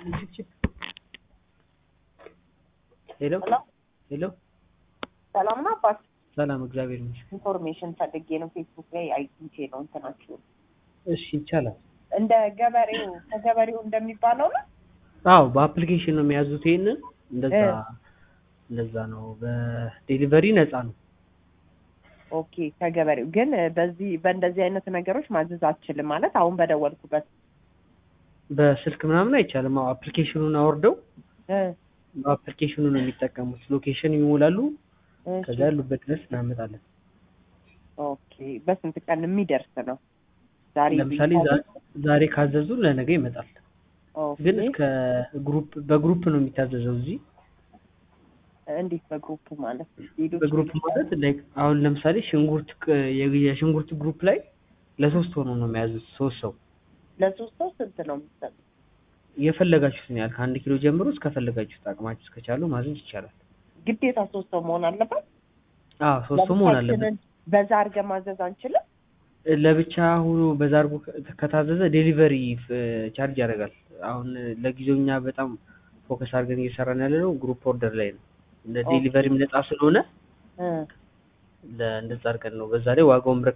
ሄሎ ሄሎ ሰላም ነው አባት? ሰላም እግዚአብሔር ይመስገን። ኢንፎርሜሽን ፈልጌ ነው ፌስቡክ ላይ አይቼ ነው እንትናችሁ። እሺ ይቻላል። እንደ ገበሬው ከገበሬው እንደሚባለው ነው? አዎ በአፕሊኬሽን ነው የሚያዙት ይሄንን እንደዛ ነው። በዴሊቨሪ ነፃ ነው። ኦኬ ከገበሬው ግን በእንደዚህ አይነት ነገሮች ማዘዝ አትችልም ማለት አሁን በደወልኩበት በስልክ ምናምን አይቻልም። አዎ አፕሊኬሽኑን አወርደው በአፕሊኬሽኑ ነው የሚጠቀሙት። ሎኬሽን ይሞላሉ። ከዛ ያሉበት ድረስ እናመጣለን። ኦኬ በስንት ቀን የሚደርስ ነው? ለምሳሌ ዛሬ ካዘዙ ለነገ ይመጣል። ግን እስከ በግሩፕ ነው የሚታዘዘው እዚህ። እንዴት በግሩፕ ማለት? በግሩፕ ማለት ላይክ አሁን ለምሳሌ የሽንኩርት ግሩፕ ላይ ለሶስት ሆኖ ነው የሚያዙት። 3 ሰው ለሶስት ሰው ስንት ነው የምትሰጡት? የፈለጋችሁትን ያህል ከ1 ኪሎ ጀምሮ እስከፈለጋችሁት አቅማችሁ እስከቻሉ ማዘዝ ይቻላል። ግዴታ 3 ሰው መሆን አለበት? አዎ 3 ሰው መሆን አለበት። በዛ አድርገን ማዘዝ አንችልም? ለብቻ ሆኖ በዛ አድርጎ ከታዘዘ ዴሊቨሪ ቻርጅ ያደርጋል። አሁን ለጊዜው እኛ በጣም ፎከስ አድርገን እየሰራን ያለነው ግሩፕ ኦርደር ላይ ነው። ለዴሊቨሪም ነፃ ስለሆነ ለእንደዛ አድርገን ነው። በዛ ላይ ዋጋውም